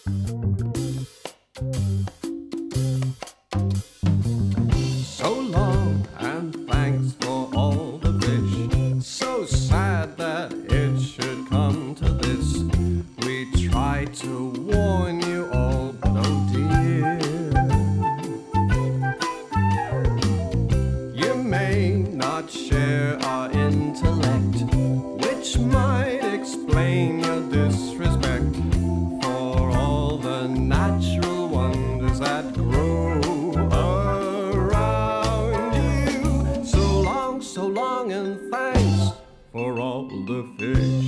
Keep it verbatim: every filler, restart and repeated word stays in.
So long and thanks for all the fish. So sad that it should come to this. We tried to warn you all, but oh dear, you may not share our intellect, which might explain your disrespect for all the natural wonders that grow around you. So long, so long, and thanks for all the fish.